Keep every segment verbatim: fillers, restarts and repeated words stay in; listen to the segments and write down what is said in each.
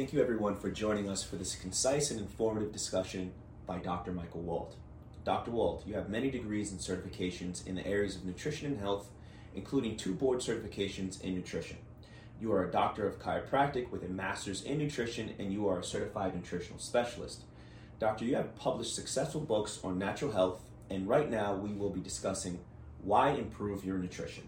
thank you everyone for joining us for this concise and informative discussion by Doctor Michael Wald. Doctor Wald, you have many degrees and certifications in the areas of nutrition and health, including two board certifications in nutrition. You are a doctor of chiropractic with a master's in nutrition, and you are a certified nutritional specialist. Doctor, you have published successful books on natural health, and right now we will be discussing why improve your nutrition.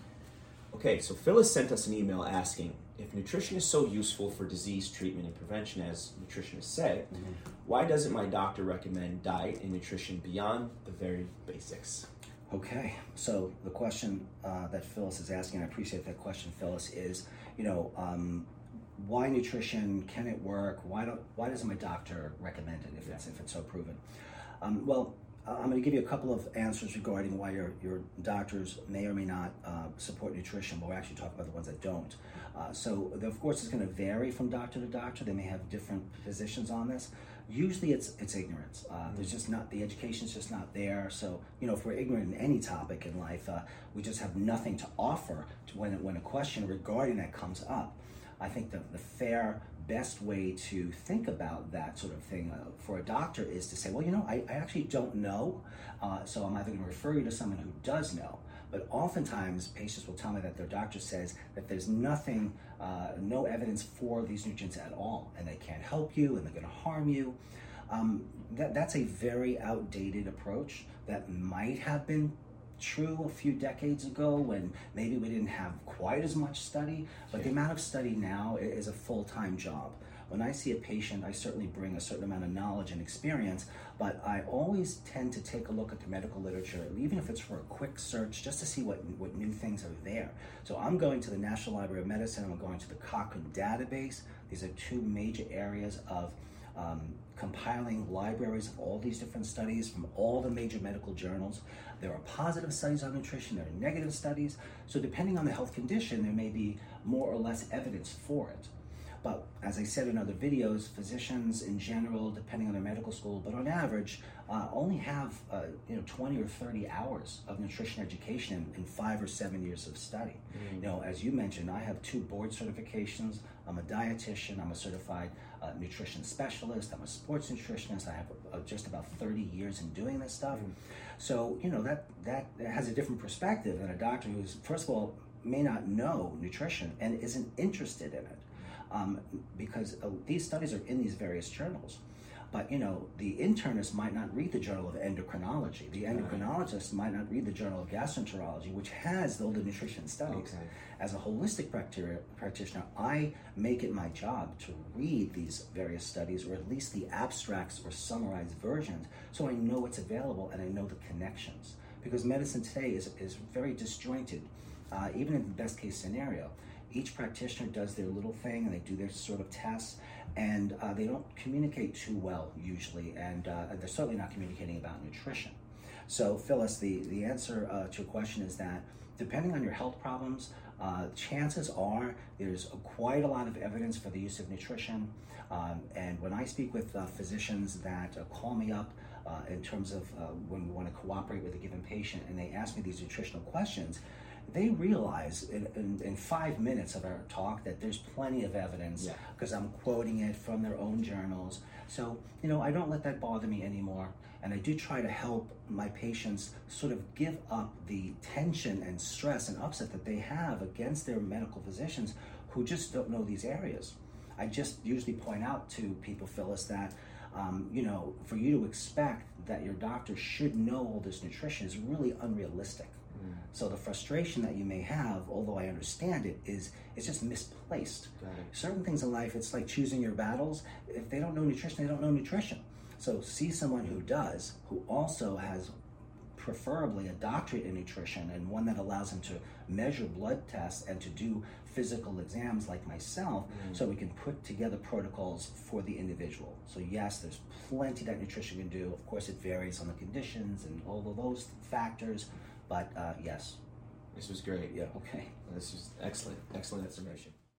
Okay, so Phyllis sent us an email asking, if nutrition is so useful for disease treatment and prevention, as nutritionists say, mm-hmm. why doesn't my doctor recommend diet and nutrition beyond the very basics? Okay, so the question uh, that Phyllis is asking, I appreciate that question, Phyllis, is, you know, um, why nutrition? Can it work? Why don't? Why doesn't my doctor recommend it if yeah. it's if it's so proven? Um, well, I'm going to give you a couple of answers regarding why your your doctors may or may not uh, support nutrition, but we're actually talking about the ones that don't. Uh, so, of course, it's going to vary from doctor to doctor. They may have different positions on this. Usually, it's it's ignorance. Uh, mm-hmm. There's just not the education's just not there. So, you know, if we're ignorant in any topic in life, uh, we just have nothing to offer to when when a question regarding that comes up. I think the the fair, best way to think about that sort of thing uh, for a doctor is to say, well, you know, I, I actually don't know, uh, so I'm either going to refer you to someone who does know. But oftentimes, patients will tell me that their doctor says that there's nothing, uh, no evidence for these nutrients at all, and they can't help you, and they're going to harm you. Um, that, that's a very outdated approach that might have been true a few decades ago when maybe we didn't have quite as much study, but yeah. the amount of study now is a full-time job. When I see a patient, I certainly bring a certain amount of knowledge and experience, but I always tend to take a look at the medical literature, even if it's for a quick search, just to see what, what new things are there. So I'm going to the National Library of Medicine, I'm going to the Cochrane database. These are two major areas of um, compiling libraries of all these different studies from all the major medical journals. There are positive studies on nutrition, there are negative studies. So depending on the health condition, there may be more or less evidence for it. But as I said in other videos, physicians in general, depending on their medical school, but on average, uh, only have uh, you know twenty or thirty hours of nutrition education in, in five or seven years of study. Mm. You know, as you mentioned, I have two board certifications. I'm a dietitian. I'm a certified uh, nutrition specialist. I'm a sports nutritionist. I have uh, just about thirty years in doing this stuff. Mm. So you know that that has a different perspective than a doctor who's, first of all, may not know nutrition and isn't interested in it. Um, because uh, these studies are in these various journals. But, you know, the internist might not read the Journal of Endocrinology. The endocrinologist might not read the Journal of Gastroenterology, which has all the nutrition studies. Okay. As a holistic practi- practitioner, I make it my job to read these various studies, or at least the abstracts or summarized versions, so I know what's available and I know the connections. Because medicine today is, is very disjointed, uh, even in the best case scenario. Each practitioner does their little thing and they do their sort of tests, and uh, they don't communicate too well usually, and uh, they're certainly not communicating about nutrition. So Phyllis, the, the answer uh, to your question is that depending on your health problems, uh, chances are there's a, quite a lot of evidence for the use of nutrition. Um, and when I speak with uh, physicians that uh, call me up uh, in terms of uh, when we want to cooperate with a given patient and they ask me these nutritional questions, they realize in, in, in five minutes of our talk that there's plenty of evidence because yeah. I'm quoting it from their own journals. So, you know, I don't let that bother me anymore. And I do try to help my patients sort of give up the tension and stress and upset that they have against their medical physicians who just don't know these areas. I just usually point out to people, Phyllis, that Um, you know, for you to expect that your doctor should know all this nutrition is really unrealistic. Mm. So the frustration that you may have, although I understand it, is it's just misplaced. Certain things in life, it's like choosing your battles. If they don't know nutrition, they don't know nutrition. So see someone who does, who also has preferably a doctorate in nutrition and one that allows them to measure blood tests and to do physical exams like myself, mm. so we can put together protocols for the individual. So yes, there's plenty that nutrition can do. Of course, it varies on the conditions and all of those factors, but uh, yes. This was great. Yeah, okay. This was excellent, excellent information.